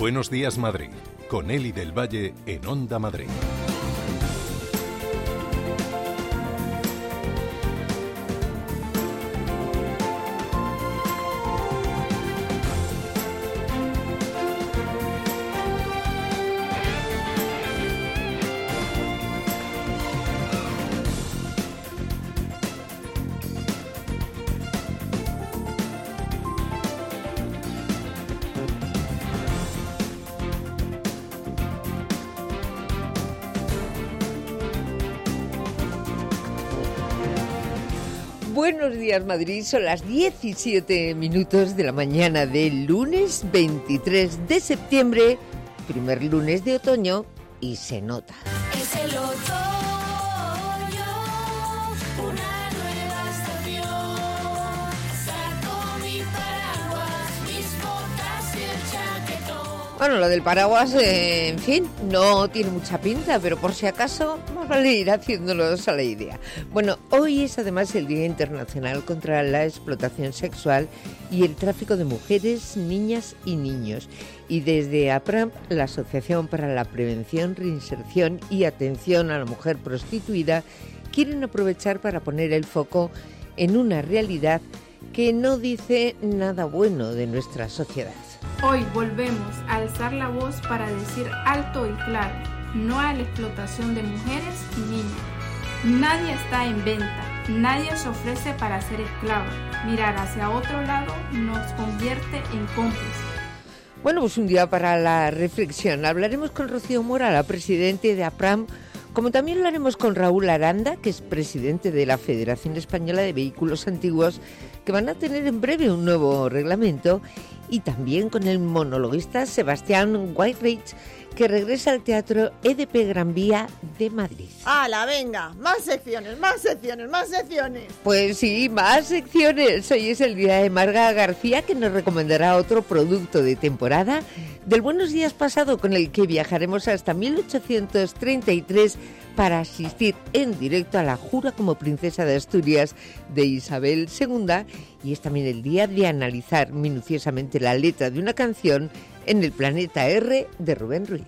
Buenos días, Madrid, con Eli del Valle en Onda Madrid. Buenos días, Madrid. Son las 17 minutos de la mañana del lunes 23 de septiembre, primer lunes de otoño, y se nota. Es el otoño, una nueva estación. Saco mi paraguas, mis botas y el chaquetón. Bueno, lo del paraguas, en fin, no tiene mucha pinta, pero por si acaso, más vale ir haciéndonos a la idea. Bueno, hoy es además el Día Internacional contra la Explotación Sexual y el Tráfico de Mujeres, Niñas y Niños. Y desde APRAM, la Asociación para la Prevención, Reinserción y Atención a la Mujer Prostituida, quieren aprovechar para poner el foco en una realidad que no dice nada bueno de nuestra sociedad. Hoy volvemos a alzar la voz para decir alto y claro, no a la explotación de mujeres y niños. Nadie está en venta, nadie se ofrece para ser esclavo. Mirar hacia otro lado nos convierte en cómplices. Bueno, pues un día para la reflexión. Hablaremos con Rocío Mora, la presidente de APRAM, como también lo haremos con Raúl Aranda, que es presidente de la Federación Española de Vehículos Antiguos, que van a tener en breve un nuevo reglamento, y también con el monologuista Sebastián Whiterich, que regresa al Teatro EDP Gran Vía de Madrid. ¡Hala, venga! ¡Más secciones, más secciones, más secciones! Pues sí, más secciones. Hoy es el día de Marga García, que nos recomendará otro producto de temporada del Buenos Días pasado, con el que viajaremos hasta 1833 para asistir en directo a la jura como princesa de Asturias de Isabel II, y es también el día de analizar minuciosamente la letra de una canción en el Planeta R de Rubén Ruiz.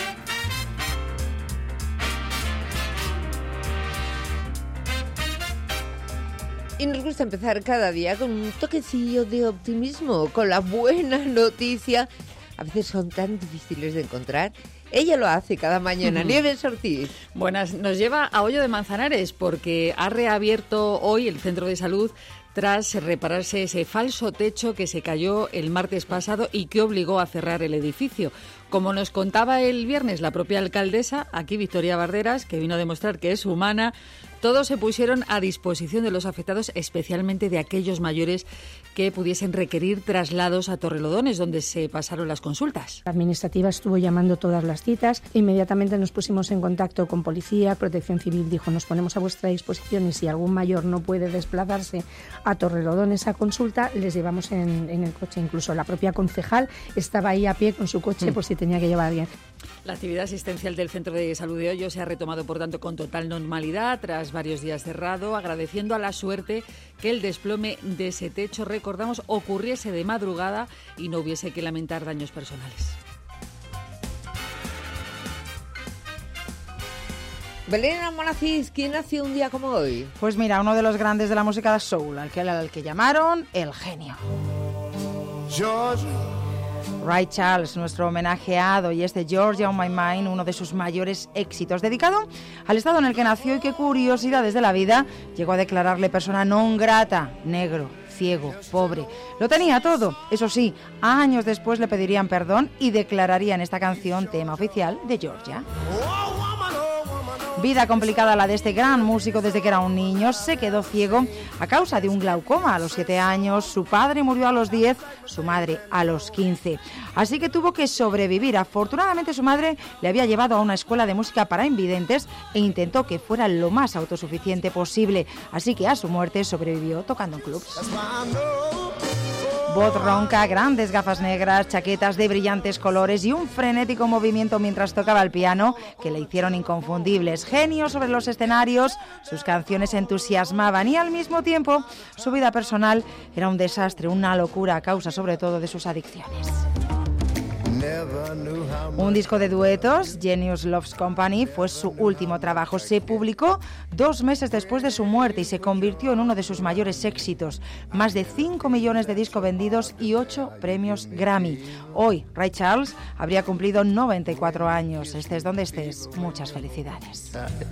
Y nos gusta empezar cada día con un toquecillo de optimismo, con la buena noticia. A veces son tan difíciles de encontrar. Ella lo hace cada mañana. Nieves Ortiz. Buenas, nos lleva a Hoyo de Manzanares porque ha reabierto hoy el centro de salud tras repararse ese falso techo que se cayó el martes pasado y que obligó a cerrar el edificio. Como nos contaba el viernes la propia alcaldesa, aquí Victoria Barderas, que vino a demostrar que es humana, todos se pusieron a disposición de los afectados, especialmente de aquellos mayores que pudiesen requerir traslados a Torrelodones, donde se pasaron las consultas. La administrativa estuvo llamando todas las citas, inmediatamente nos pusimos en contacto con Policía, Protección Civil dijo nos ponemos a vuestra disposición y si algún mayor no puede desplazarse a Torrelodones a consulta, les llevamos en el coche. Incluso la propia concejal estaba ahí a pie con su coche por si tenía que llevar a alguien. La actividad asistencial del Centro de Salud de Hoyo se ha retomado, por tanto, con total normalidad tras varios días cerrado, agradeciendo a la suerte que el desplome de ese techo, recordamos, ocurriese de madrugada y no hubiese que lamentar daños personales. Belén Almonacid, ¿quién nació un día como hoy? Pues mira, uno de los grandes de la música soul, al que llamaron el genio. Ray Charles, nuestro homenajeado, y este Georgia on My Mind, uno de sus mayores éxitos, dedicado al estado en el que nació y qué curiosidades de la vida llegó a declararle persona non grata, negro, ciego, pobre. Lo tenía todo. Eso sí, años después le pedirían perdón y declararían esta canción tema oficial de Georgia. Vida complicada la de este gran músico desde que era un niño. Se quedó ciego a causa de un glaucoma a los 7 años. Su padre murió a los 10, su madre a los 15. Así que tuvo que sobrevivir. Afortunadamente su madre le había llevado a una escuela de música para invidentes e intentó que fuera lo más autosuficiente posible. Así que a su muerte sobrevivió tocando en clubs. Voz ronca, grandes gafas negras, chaquetas de brillantes colores y un frenético movimiento mientras tocaba el piano que le hicieron inconfundibles. Genio sobre los escenarios, sus canciones entusiasmaban y al mismo tiempo su vida personal era un desastre, una locura a causa sobre todo de sus adicciones. Un disco de duetos, Genius Loves Company, fue su último trabajo. Se publicó 2 meses después de su muerte y se convirtió en uno de sus mayores éxitos. Más de 5 millones de discos vendidos y 8 premios Grammy. Hoy, Ray Charles habría cumplido 94 años. Estés donde estés, muchas felicidades.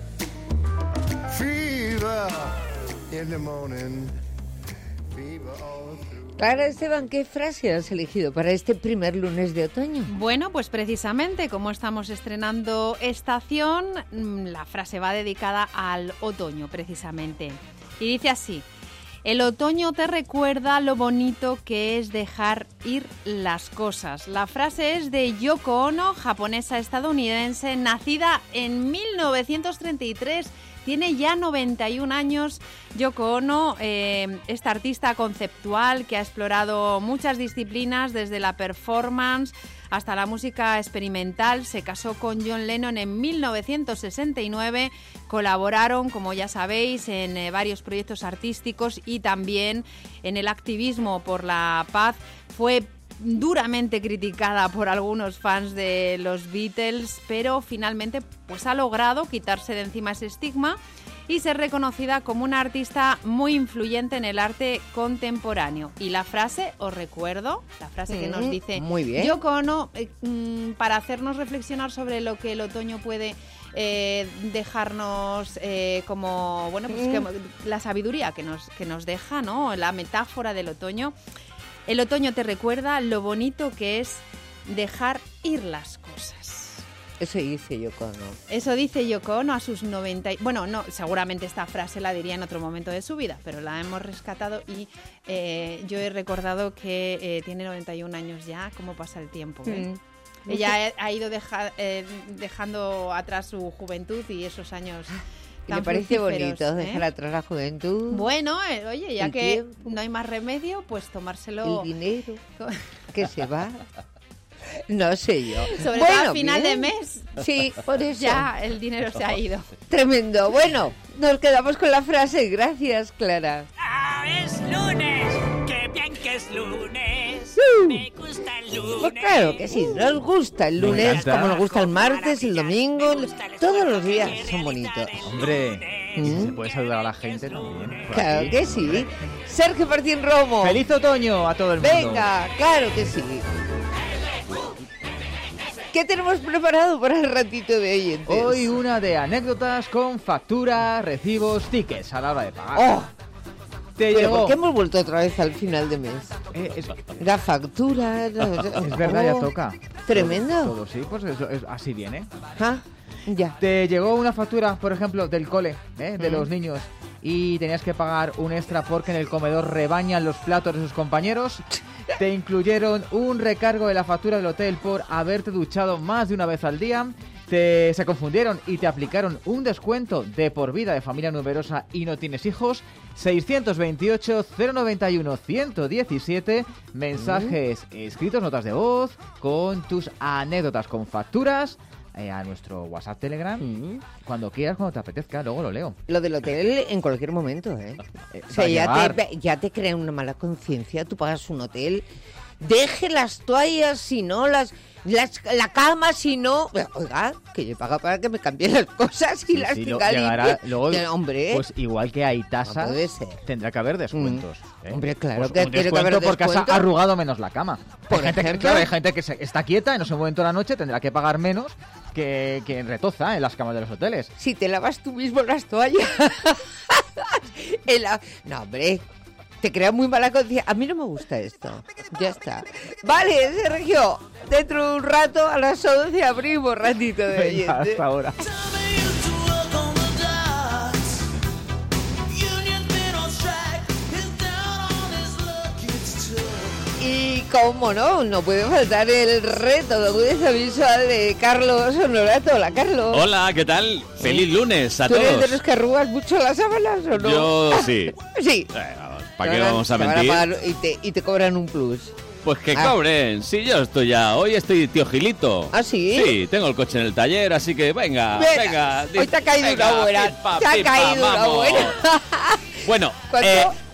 Clara Esteban, ¿qué frase has elegido para este primer lunes de otoño? Bueno, pues precisamente como estamos estrenando estación, la frase va dedicada al otoño, precisamente. Y dice así: el otoño te recuerda lo bonito que es dejar ir las cosas. La frase es de Yoko Ono, japonesa estadounidense, nacida en 1933. Tiene ya 91 años Yoko Ono, esta artista conceptual que ha explorado muchas disciplinas, desde la performance hasta la música experimental. Se casó con John Lennon en 1969, colaboraron, como ya sabéis, en varios proyectos artísticos y también en el activismo por la paz. Fue duramente criticada por algunos fans de los Beatles, pero finalmente pues ha logrado quitarse de encima ese estigma y ser reconocida como una artista muy influyente en el arte contemporáneo. Y la frase, os recuerdo, la frase que nos dice muy bien. Yoko Ono, para hacernos reflexionar sobre lo que el otoño puede dejarnos como, bueno, pues que la sabiduría que nos deja, ¿no? La metáfora del otoño. El otoño te recuerda lo bonito que es dejar ir las cosas. Eso dice Yoko Ono. Eso dice Yoko Ono a sus 90... Bueno, no, seguramente esta frase la diría en otro momento de su vida, pero la hemos rescatado y yo he recordado que tiene 91 años ya. ¿Cómo pasa el tiempo? Ella ha ido dejando atrás su juventud y esos años... ¿Y le parece bonito dejar atrás la juventud? Bueno, oye, ya que tiempo, no hay más remedio, pues tomárselo... El dinero que se va. No sé yo. Sobre todo al final de mes. Sí, por eso. Ya el dinero se ha ido. Tremendo. Bueno, nos quedamos con la frase. Gracias, Clara. ¡Ah, es lunes! ¡Qué bien que es lunes! Me gusta el lunes. Pues claro que sí, nos gusta el lunes, como nos gusta el martes, el domingo, todos los días son bonitos. Hombre, si se puede saludar a la gente también. Claro aquí. que sí. Sergio Martín Romo. ¡Feliz otoño a todo el mundo! Venga, claro que sí. ¿Qué tenemos preparado para el ratito de oyentes? Hoy una de anécdotas con facturas, recibos, tickets a la hora de pagar. ¡Oh! Te Pero llegó. ¿por qué hemos vuelto otra vez al final de mes? La factura... Es verdad, ya toca. Tremendo. Todo sí, pues así viene. ¿Ah? Ya. Te llegó una factura, por ejemplo, del cole, de los niños, y tenías que pagar un extra porque en el comedor rebañan los platos de sus compañeros. Te incluyeron un recargo de la factura del hotel por haberte duchado más de una vez al día. Se confundieron y te aplicaron un descuento de por vida de familia numerosa y no tienes hijos. 628-091-117, mensajes escritos, notas de voz, con tus anécdotas con facturas, a nuestro WhatsApp, Telegram, cuando quieras, cuando te apetezca, luego lo leo. Lo del hotel en cualquier momento, ¿eh? O sea, ya te crea una mala conciencia, tú pagas un hotel, deje las toallas, si no, la cama, si no... Oiga, que yo pago para que me cambien las cosas y las tenga limpias. Hombre, pues igual que hay tasas, no puede ser. Tendrá que haber descuentos. Hombre, claro pues que un tiene que haber descuento porque descuento. has arrugado menos la cama. Por ejemplo. Hay gente que está quieta y no se mueve en toda la noche, tendrá que pagar menos que retoza en las camas de los hoteles. Si te lavas tú mismo las toallas. No, hombre... Te crea muy mala conciencia. A mí no me gusta esto. Ya está. Vale, Sergio. Dentro de un rato, a las 11, abrimos ratito de oyente. Venga, hasta ahora. Y cómo no puede faltar el reto de agudeza visual de Carlos Honorato. Hola, Carlos. Hola, ¿qué tal? Feliz lunes a ¿Tú todos. eres de los que arrugas mucho las sábanas o no? Yo sí. Sí. ¿Para qué vamos a mentir? Y te cobran un plus. Pues que cobren. Sí, yo hoy estoy tío Gilito. ¿Ah, sí? Sí, tengo el coche en el taller, así que venga. Hoy te ha caído una buena. Te ha caído una buena. Bueno,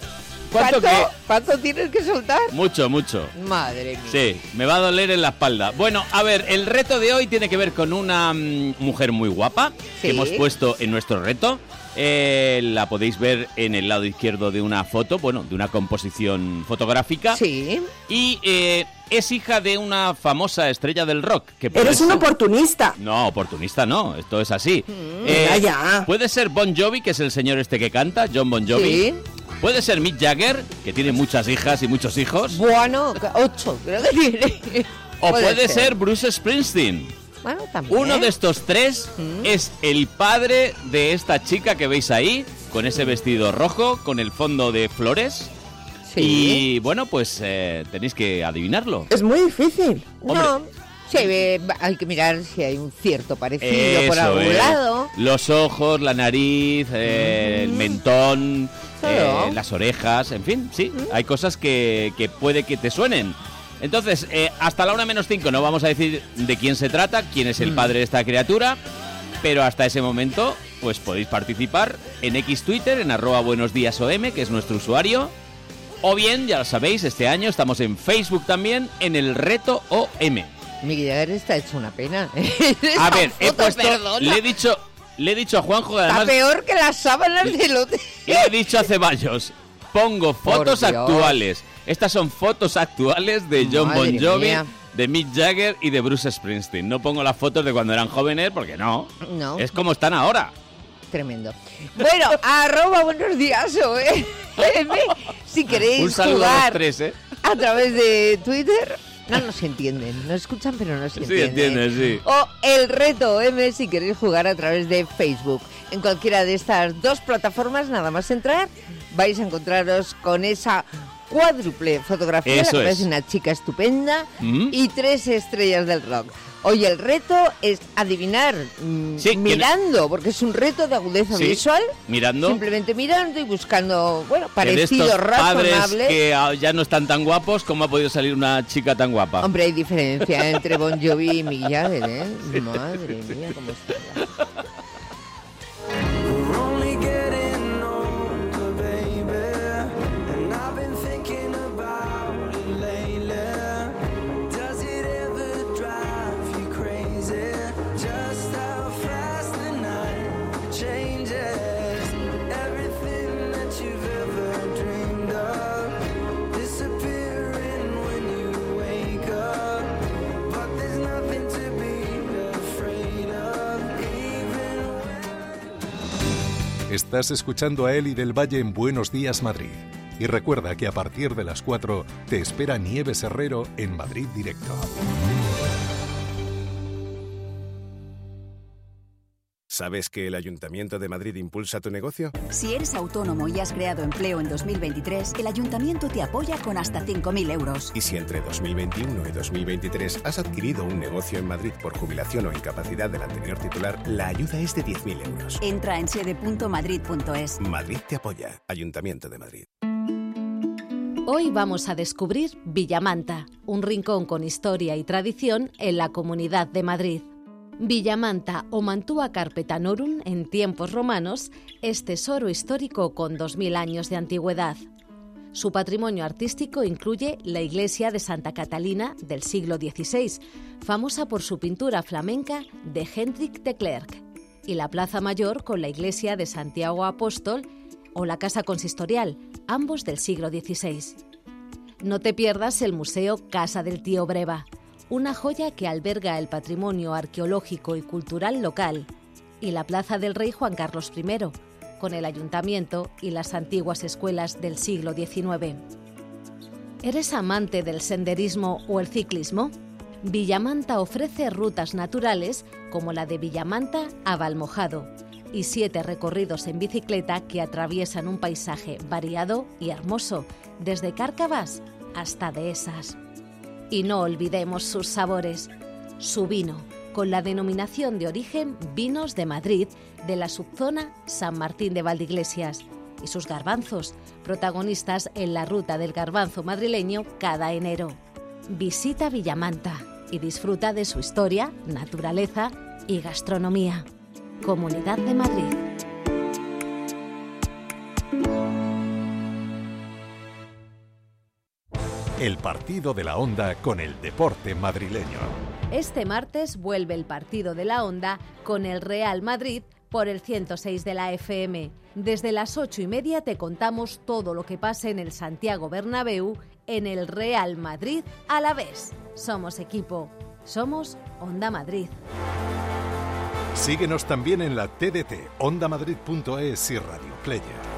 ¿Cuánto tienes que soltar? Mucho. Madre mía. Sí, me va a doler en la espalda. Bueno, a ver, el reto de hoy tiene que ver con una mujer muy guapa que hemos puesto en nuestro reto. La podéis ver en el lado izquierdo de una foto, bueno, de una composición fotográfica. Sí. Y es hija de una famosa estrella del rock. Que ¡Eres un oportunista! No, oportunista no, esto es así. Ya. Puede ser Bon Jovi, que es el señor este que canta, John Bon Jovi. Sí. Puede ser Mick Jagger, que tiene muchas hijas y muchos hijos. Bueno, 8 creo que tiene. O puede ser Bruce Springsteen. Bueno, también. Uno de estos tres es el padre de esta chica que veis ahí, con ese vestido rojo, con el fondo de flores. Sí. Y bueno, pues tenéis que adivinarlo. Es muy difícil. No, sí, hay que mirar si hay un cierto parecido por algún es. lado. Los ojos, la nariz, el mentón, Claro. las orejas, en fin, sí, hay cosas que puede que te suenen. Entonces, hasta la 1:05 no vamos a decir de quién se trata, quién es el padre de esta criatura, pero hasta ese momento, pues podéis participar en X Twitter, en @buenosdiasom, que es nuestro usuario, o bien, ya lo sabéis, este año estamos en Facebook también, en el reto OM. Miguel Jagger está hecho una pena. A ver, he puesto, perdona. le he dicho a Juanjo, además, Está peor que las sábanas del hotel. le he dicho a Ceballos, pongo fotos Por Dios. actuales. Estas son fotos actuales de John Madre Bon Jovi, mía. de Mick Jagger y de Bruce Springsteen. No pongo las fotos de cuando eran jóvenes porque no. Es como están ahora. Tremendo. Bueno, @buenos días, si queréis Un saludo a los jugar tres, a través de Twitter. No nos entienden, nos escuchan pero no se Sí, entienden. entiendes, sí. O el reto M si queréis jugar a través de Facebook. En cualquiera de estas dos plataformas, nada más entrar, vais a encontraros con esa cuádruple fotografía Eso que es. es una chica estupenda y 3 estrellas del rock. Hoy el reto es adivinar Sí, mirando, porque es un reto de agudeza Sí, visual. mirando. Simplemente mirando y buscando, bueno, Que de parecido estos padres razonable. que ya no están tan guapos, ¿cómo ha podido salir una chica tan guapa? Hombre, hay diferencia entre Bon Jovi y Mick Jagger, ¿eh? Madre mía, cómo está. Estás escuchando a Eli del Valle en Buenos Días Madrid. Y recuerda que a partir de las 4 te espera Nieves Herrero en Madrid Directo. ¿Sabes que el Ayuntamiento de Madrid impulsa tu negocio? Si eres autónomo y has creado empleo en 2023, el Ayuntamiento te apoya con hasta 5.000 euros. Y si entre 2021 y 2023 has adquirido un negocio en Madrid por jubilación o incapacidad del anterior titular, la ayuda es de 10.000 euros. Entra en sede.madrid.es. Madrid te apoya. Ayuntamiento de Madrid. Hoy vamos a descubrir Villamanta, un rincón con historia y tradición en la Comunidad de Madrid. Villamanta o Mantua Carpetanorum, en tiempos romanos, es tesoro histórico con 2000 años de antigüedad. Su patrimonio artístico incluye la iglesia de Santa Catalina del siglo XVI, famosa por su pintura flamenca de Hendrik de Klerk, y la Plaza Mayor con la iglesia de Santiago Apóstol o la Casa Consistorial, ambos del siglo XVI. No te pierdas el Museo Casa del Tío Breva, una joya que alberga el patrimonio arqueológico y cultural local, y la Plaza del Rey Juan Carlos I, con el ayuntamiento y las antiguas escuelas del siglo XIX. ¿Eres amante del senderismo o el ciclismo? Villamanta ofrece rutas naturales como la de Villamanta a Valmojado y 7 recorridos en bicicleta que atraviesan un paisaje variado y hermoso, desde Cárcavas hasta Dehesas. Y no olvidemos sus sabores. Su vino, con la denominación de origen Vinos de Madrid, de la subzona San Martín de Valdeiglesias, y sus garbanzos, protagonistas en la ruta del garbanzo madrileño cada enero. Visita Villamanta y disfruta de su historia, naturaleza y gastronomía. Comunidad de Madrid. el partido de la Onda con el deporte madrileño. Este martes vuelve el partido de la Onda con el Real Madrid por el 106 de la FM. Desde las 8:30 te contamos todo lo que pase en el Santiago Bernabéu en el Real Madrid Alavés. Somos equipo, somos Onda Madrid. Síguenos también en la TDT, ondamadrid.es y Radio Player.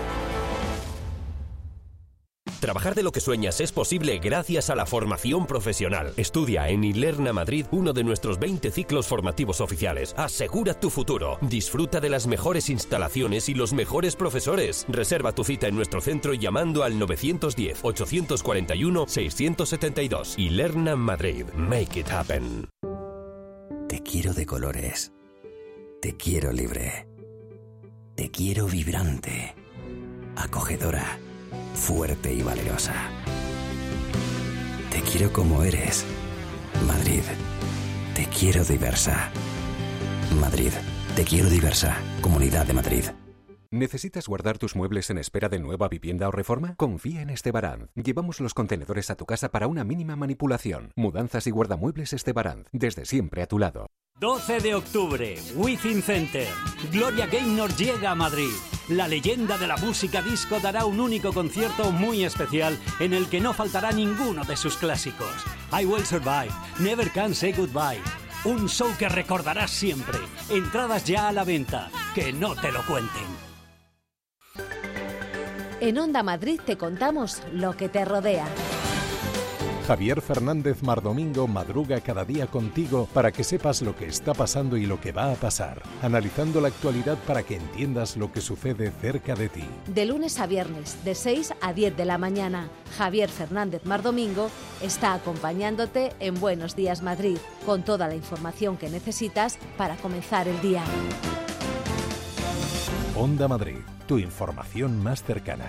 Trabajar de lo que sueñas es posible gracias a la formación profesional. Estudia en Ilerna Madrid uno de nuestros 20 ciclos formativos oficiales. Asegura tu futuro. Disfruta de las mejores instalaciones y los mejores profesores. Reserva tu cita en nuestro centro llamando al 910-841-672. Ilerna Madrid. Make it happen. Te quiero de colores. Te quiero libre. Te quiero vibrante. Acogedora. Fuerte y valerosa. Te quiero como eres. Madrid. Te quiero diversa. Madrid. Te quiero diversa. Comunidad de Madrid. ¿Necesitas guardar tus muebles en espera de nueva vivienda o reforma? Confía en Estebaranz. Llevamos los contenedores a tu casa para una mínima manipulación. Mudanzas y guardamuebles Estebaranz. Desde siempre a tu lado. 12 de octubre, Within Center. Gloria Gaynor llega a Madrid. La leyenda de la música disco dará un único concierto muy especial en el que no faltará ninguno de sus clásicos. I Will Survive, Never Can Say Goodbye. Un show que recordarás siempre. Entradas ya a la venta. Que no te lo cuenten. En Onda Madrid te contamos lo que te rodea. Javier Fernández Mardomingo madruga cada día contigo para que sepas lo que está pasando y lo que va a pasar, analizando la actualidad para que entiendas lo que sucede cerca de ti. De lunes a viernes, de 6 a 10 de la mañana, Javier Fernández Mardomingo está acompañándote en Buenos Días Madrid, con toda la información que necesitas para comenzar el día. Onda Madrid, tu información más cercana.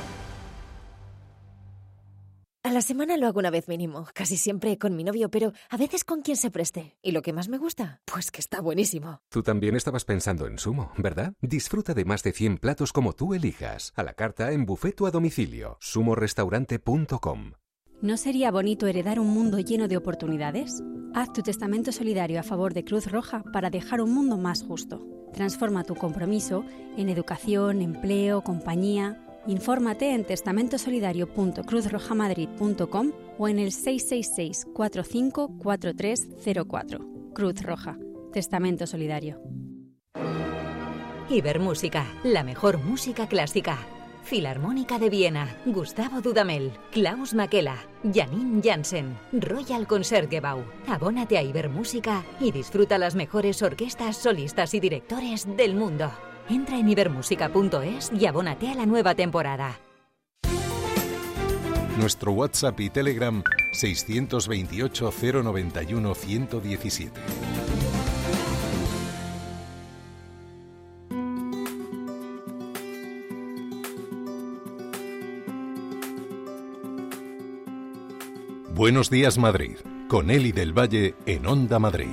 A la semana lo hago una vez mínimo, casi siempre con mi novio, pero a veces con quien se preste. ¿Y lo que más me gusta? Pues que está buenísimo. Tú también estabas pensando en Sumo, ¿verdad? Disfruta de más de 100 platos como tú elijas. A la carta, en buffet o a domicilio. sumorestaurante.com. ¿No sería bonito heredar un mundo lleno de oportunidades? Haz tu testamento solidario a favor de Cruz Roja para dejar un mundo más justo. Transforma tu compromiso en educación, empleo, compañía. Infórmate en testamentosolidario.cruzrojamadrid.com o en el 666 45 4304. Cruz Roja. Testamento Solidario. Ibermúsica, la mejor música clásica. Filarmónica de Viena, Gustavo Dudamel, Klaus Makela, Janine Jansen, Royal Concertgebouw. Abónate a Ibermúsica y disfruta las mejores orquestas, solistas y directores del mundo. Entra en ibermusica.es y abónate a la nueva temporada. Nuestro WhatsApp y Telegram 628 091 117. Buenos días Madrid, con Eli del Valle en Onda Madrid.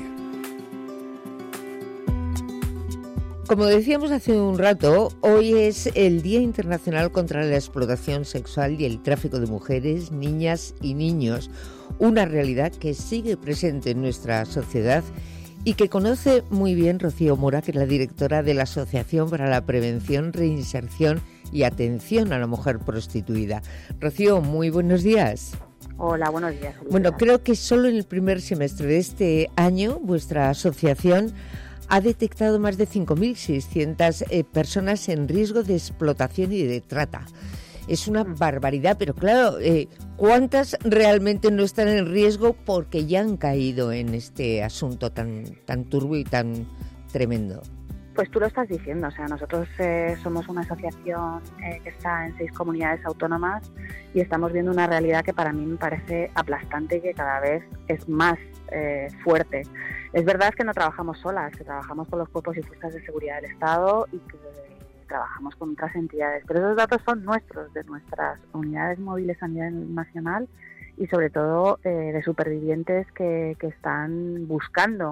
Como decíamos hace un rato, hoy es el Día Internacional contra la Explotación Sexual y el Tráfico de Mujeres, Niñas y Niños, una realidad que sigue presente en nuestra sociedad y que conoce muy bien Rocío Mora, que es la directora de la Asociación para la Prevención, Reinserción y Atención a la Mujer Prostituida. Rocío, muy buenos días. Hola, buenos días. Bueno, creo que solo en el primer semestre de este año vuestra asociación ha detectado más de 5.600 personas en riesgo de explotación y de trata. Es una barbaridad, pero claro, ¿cuántas realmente no están en riesgo porque ya han caído en este asunto tan turbio y tan tremendo? Pues tú lo estás diciendo, o sea, nosotros somos una asociación que está en 6 comunidades autónomas y estamos viendo una realidad que para mí me parece aplastante y que cada vez es más fuerte. Es verdad que no trabajamos solas, que trabajamos con los cuerpos y fuerzas de seguridad del Estado y que trabajamos con otras entidades, pero esos datos son nuestros, de nuestras unidades móviles a nivel nacional y sobre todo de supervivientes que están buscando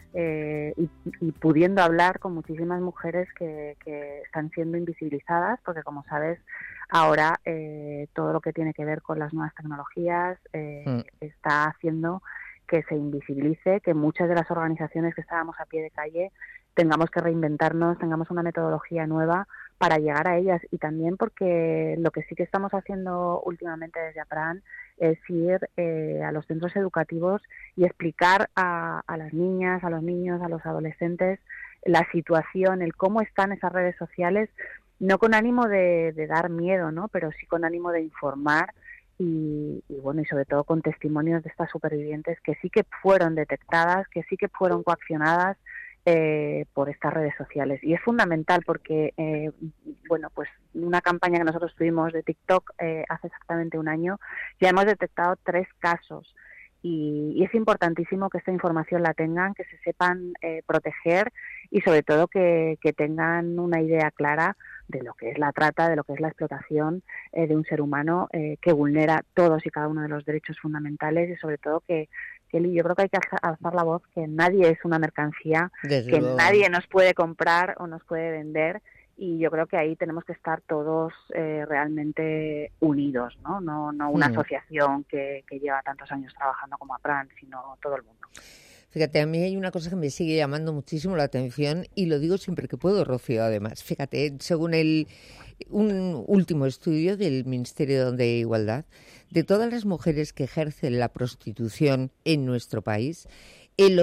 y pudiendo hablar con muchísimas mujeres que están siendo invisibilizadas, porque como sabes, ahora todo lo que tiene que ver con las nuevas tecnologías está haciendo que se invisibilice, que muchas de las organizaciones que estábamos a pie de calle tengamos que reinventarnos, tengamos una metodología nueva para llegar a ellas. Y también porque lo que sí que estamos haciendo últimamente desde APRAN es ir a los centros educativos y explicar a las niñas, a los niños, a los adolescentes la situación, el cómo están esas redes sociales, no con ánimo de dar miedo, ¿no? Pero sí con ánimo de informar y bueno, y sobre todo con testimonios de estas supervivientes que sí que fueron detectadas, que sí que fueron coaccionadas por estas redes sociales. Y es fundamental porque, bueno, pues una campaña que nosotros tuvimos de TikTok hace exactamente un año, ya hemos detectado 3 casos. Y es importantísimo que esta información la tengan, que se sepan proteger y sobre todo que tengan una idea clara de lo que es la trata, de lo que es la explotación de un ser humano que vulnera todos y cada uno de los derechos fundamentales y sobre todo que yo creo que hay que alzar la voz, que nadie es una mercancía, Desde que luego. nadie nos puede comprar o nos puede vender. Y yo creo que ahí tenemos que estar todos realmente unidos, ¿no? No una asociación que lleva tantos años trabajando como APRAN, sino todo el mundo. Fíjate, a mí hay una cosa que me sigue llamando muchísimo la atención y lo digo siempre que puedo, Rocío, además. Fíjate, según un último estudio del Ministerio de Igualdad, de todas las mujeres que ejercen la prostitución en nuestro país, el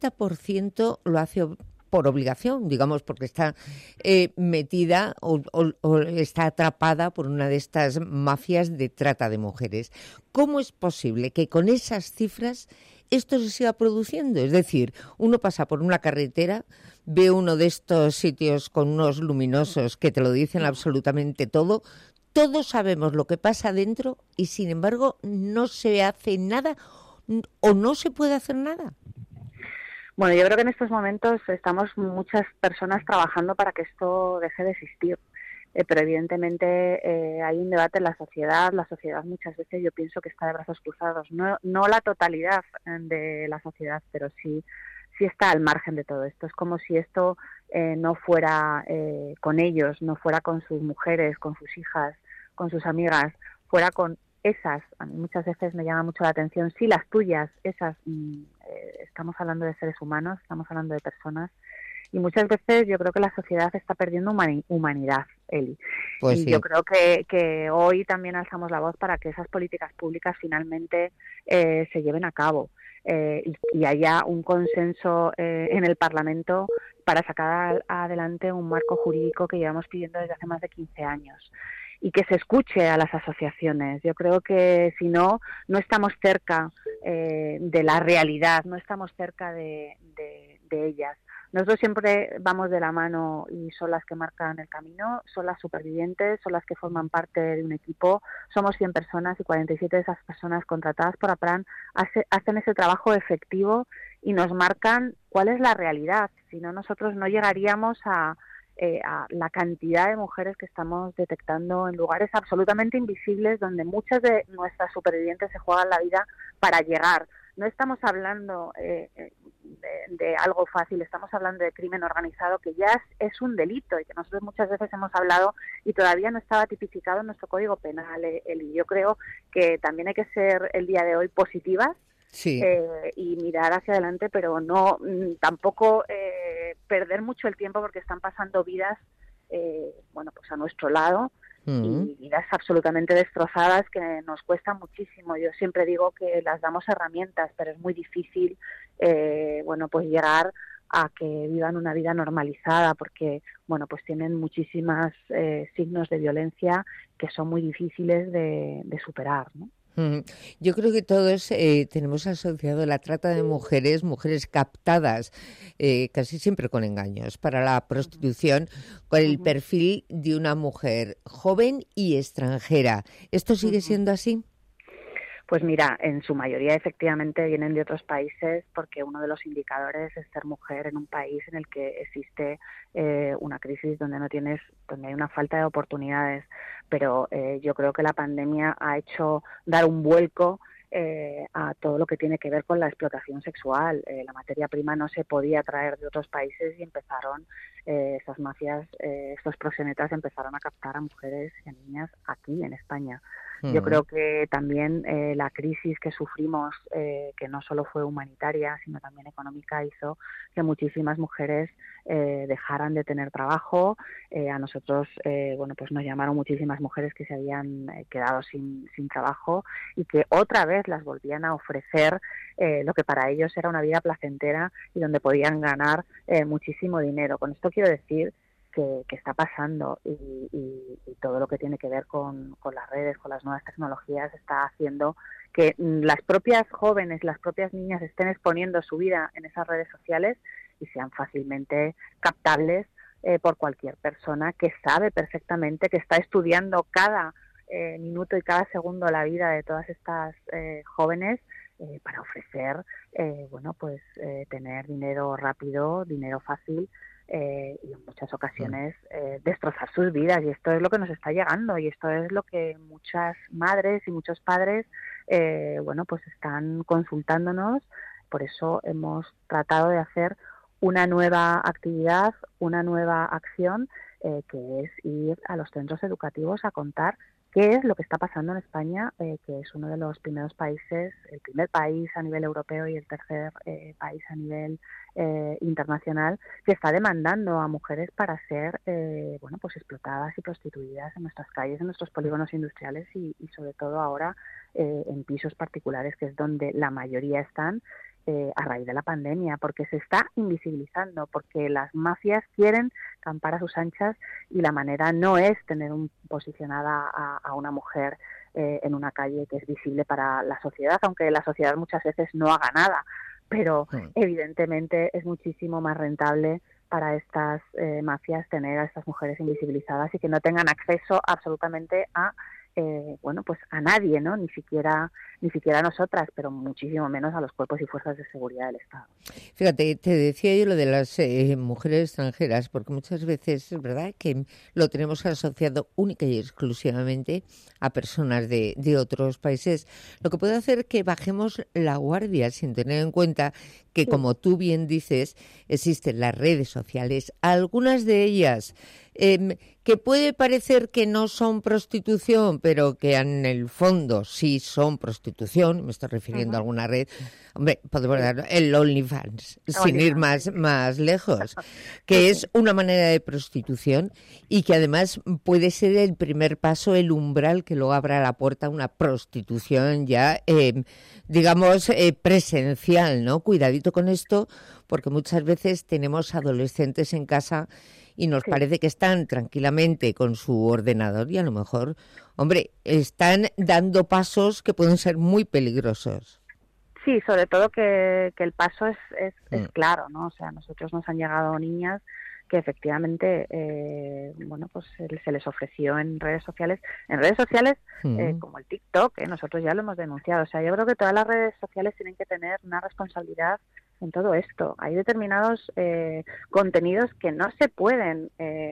80% lo hace por obligación, digamos, porque está metida o está atrapada por una de estas mafias de trata de mujeres. ¿Cómo es posible que con esas cifras esto se siga produciendo? Es decir, uno pasa por una carretera, ve uno de estos sitios con unos luminosos que te lo dicen absolutamente todo, todos sabemos lo que pasa dentro y sin embargo no se hace nada o no se puede hacer nada. Bueno, yo creo que en estos momentos estamos muchas personas trabajando para que esto deje de existir. Pero evidentemente hay un debate en la sociedad muchas veces yo pienso que está de brazos cruzados, no la totalidad de la sociedad, pero sí está al margen de todo esto. Es como si esto no fuera con ellos, no fuera con sus mujeres, con sus hijas, con sus amigas, fuera con esas. A mí muchas veces me llama mucho la atención, sí, las tuyas, esas, estamos hablando de seres humanos, estamos hablando de personas. Y muchas veces yo creo que la sociedad está perdiendo humanidad, Eli. Pues y sí. yo creo que hoy también alzamos la voz para que esas políticas públicas finalmente se lleven a cabo y haya un consenso en el Parlamento para sacar adelante un marco jurídico que llevamos pidiendo desde hace más de 15 años. Y que se escuche a las asociaciones. Yo creo que si no estamos cerca de la realidad, no estamos cerca de ellas. Nosotros siempre vamos de la mano y son las que marcan el camino, son las supervivientes, son las que forman parte de un equipo. Somos 100 personas y 47 de esas personas contratadas por APRAN hacen ese trabajo efectivo y nos marcan cuál es la realidad. Si no, nosotros no llegaríamos a la cantidad de mujeres que estamos detectando en lugares absolutamente invisibles donde muchas de nuestras supervivientes se juegan la vida para llegar. No estamos hablando de algo fácil, estamos hablando de crimen organizado que ya es un delito y que nosotros muchas veces hemos hablado y todavía no estaba tipificado en nuestro Código Penal. Y yo creo que también hay que ser el día de hoy positivas. Sí. Y mirar hacia adelante, pero no tampoco perder mucho el tiempo porque están pasando vidas, bueno, pues a nuestro lado y vidas absolutamente destrozadas que nos cuesta muchísimo. Yo siempre digo que las damos herramientas, pero es muy difícil, bueno, pues llegar a que vivan una vida normalizada porque, bueno, pues tienen muchísimos signos de violencia que son muy difíciles de superar, ¿no? Yo creo que todos tenemos asociado la trata de mujeres captadas, casi siempre con engaños, para la prostitución, con el perfil de una mujer joven y extranjera. ¿Esto sigue siendo así? Pues mira, en su mayoría efectivamente vienen de otros países porque uno de los indicadores es ser mujer en un país en el que existe una crisis donde hay una falta de oportunidades. Pero yo creo que la pandemia ha hecho dar un vuelco a todo lo que tiene que ver con la explotación sexual. La materia prima no se podía traer de otros países y empezaron estas mafias, estos proxenetas empezaron a captar a mujeres y a niñas aquí en España. Yo creo que también la crisis que sufrimos, que no solo fue humanitaria, sino también económica, hizo que muchísimas mujeres dejaran de tener trabajo. A nosotros, pues nos llamaron muchísimas mujeres que se habían quedado sin trabajo y que otra vez las volvían a ofrecer lo que para ellos era una vida placentera y donde podían ganar muchísimo dinero. Con esto quiero decir que está pasando y todo lo que tiene que ver con las redes, con las nuevas tecnologías, está haciendo que las propias jóvenes, las propias niñas estén exponiendo su vida en esas redes sociales y sean fácilmente captables por cualquier persona que sabe perfectamente, que está estudiando cada minuto y cada segundo la vida de todas estas jóvenes para ofrecer, tener dinero rápido, dinero fácil, y en muchas ocasiones destrozar sus vidas. Y esto es lo que nos está llegando y esto es lo que muchas madres y muchos padres están consultándonos. Por eso hemos tratado de hacer una nueva actividad, una nueva acción, que es ir a los centros educativos a contar qué es lo que está pasando en España, que es uno de los primeros países, el primer país a nivel europeo y el tercer país a nivel internacional, que está demandando a mujeres para ser explotadas y prostituidas en nuestras calles, en nuestros polígonos industriales y sobre todo ahora en pisos particulares, que es donde la mayoría están, a raíz de la pandemia, porque se está invisibilizando, porque las mafias quieren campar a sus anchas y la manera no es tener posicionada a una mujer en una calle que es visible para la sociedad, aunque la sociedad muchas veces no haga nada, pero evidentemente es muchísimo más rentable para estas mafias tener a estas mujeres invisibilizadas y que no tengan acceso absolutamente a a nadie, ¿no? Ni siquiera a nosotras, pero muchísimo menos a los cuerpos y fuerzas de seguridad del Estado. Fíjate, te decía yo lo de las mujeres extranjeras, porque muchas veces es verdad que lo tenemos asociado única y exclusivamente a personas de otros países, lo que puede hacer que bajemos la guardia sin tener en cuenta que, como tú bien dices, existen las redes sociales, algunas de ellas que puede parecer que no son prostitución, pero que en el fondo sí son prostitución, me estoy refiriendo a alguna red, hombre, podemos dar el OnlyFans, sin ir más lejos, que es una manera de prostitución y que además puede ser el primer paso, el umbral que luego abra la puerta a una prostitución ya, presencial, ¿no? Cuidadito con esto, porque muchas veces tenemos adolescentes en casa y nos parece que están tranquilamente con su ordenador y a lo mejor, hombre, están dando pasos que pueden ser muy peligrosos. Sí, sobre todo que el paso es claro, ¿no? O sea, a nosotros nos han llegado niñas que efectivamente, se les ofreció en redes sociales como el TikTok, nosotros ya lo hemos denunciado. O sea, yo creo que todas las redes sociales tienen que tener una responsabilidad en todo esto. Hay determinados contenidos que no se pueden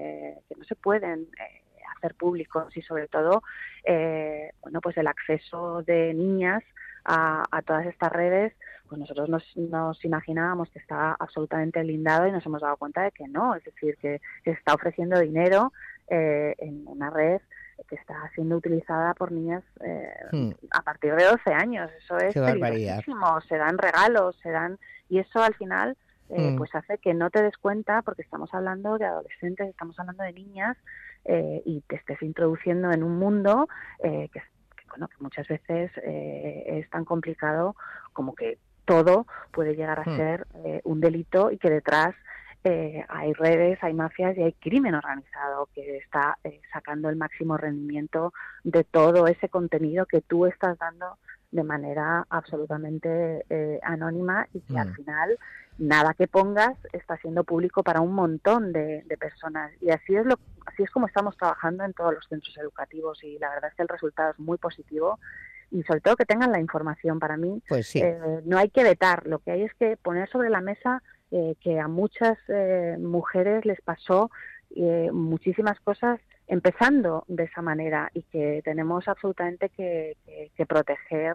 hacer públicos y sobre todo el acceso de niñas a todas estas redes, pues nosotros nos imaginábamos que estaba absolutamente blindado y nos hemos dado cuenta de que no, es decir, que se está ofreciendo dinero en una red que está siendo utilizada por niñas a partir de 12 años. Eso es peligrosísimo. Se dan regalos, y eso al final pues hace que no te des cuenta, porque estamos hablando de adolescentes, estamos hablando de niñas, y te estés introduciendo en un mundo que muchas veces es tan complicado como que todo puede llegar a ser un delito y que detrás hay redes, hay mafias y hay crimen organizado que está sacando el máximo rendimiento de todo ese contenido que tú estás dando de manera absolutamente anónima y que al final nada que pongas está siendo público para un montón de personas. Y así es como estamos trabajando en todos los centros educativos y la verdad es que el resultado es muy positivo y sobre todo que tengan la información. Para mí no hay que vetar, lo que hay es que poner sobre la mesa que a muchas mujeres les pasó muchísimas cosas empezando de esa manera y que tenemos absolutamente que proteger